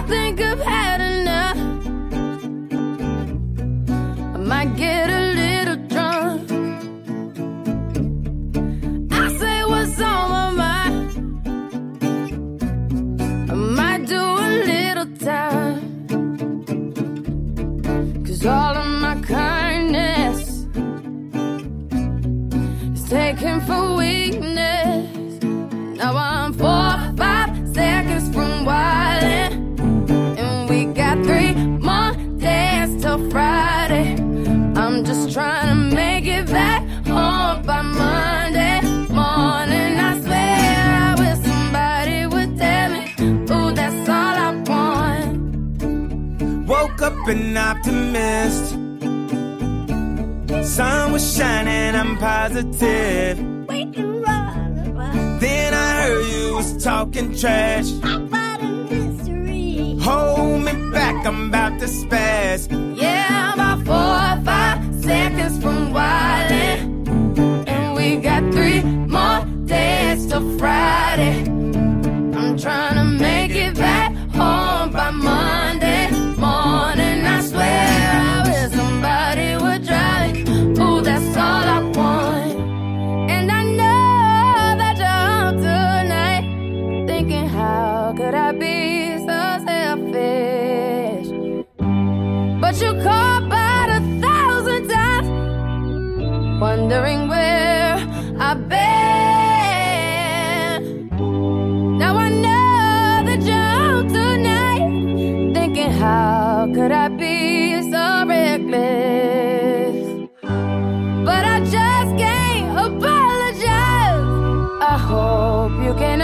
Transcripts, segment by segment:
think I've had enough. I might get a little drunk. I say what's on my mind. I might do a little time. 'Cause all of my kindness is taken for weakness. Now I'm 4 or 5 seconds from wildin', and we got 3 more days till Friday. I'm just trying to make it back home by Monday morning. I swear I wish somebody would tell me, ooh, that's all I want. Woke up an optimist. Sun was shining, I'm positive. Then I heard you was talking trash about a mystery. Hold me back, I'm about to spaz. Yeah, I'm about 4 or 5 seconds from wildin', and we got 3 more days till Friday. I'm trying to make it back home by Monday morning. I swear I wish somebody would drive me. Ooh, that's all I want. And I know that you're up tonight, thinking how could I be so selfish? But you called about 1,000 times, wondering where I've been. Now I know that you're out tonight, thinking how could I be so reckless? But I just can't apologize. I hope you can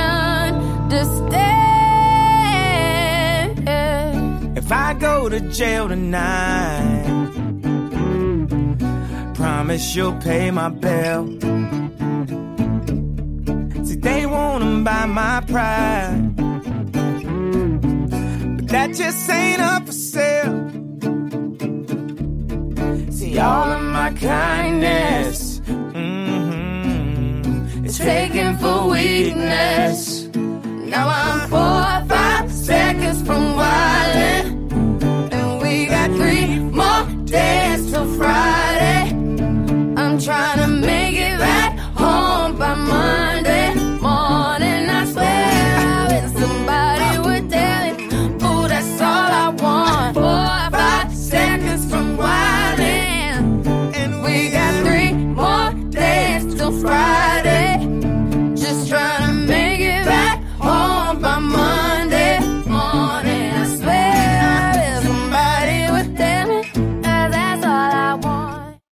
understand. If I go to jail tonight, promise you'll pay my bill. See, they wanna buy my pride, but that just ain't up for sale. See, all of my kindness is taken for weakness. Now I'm 4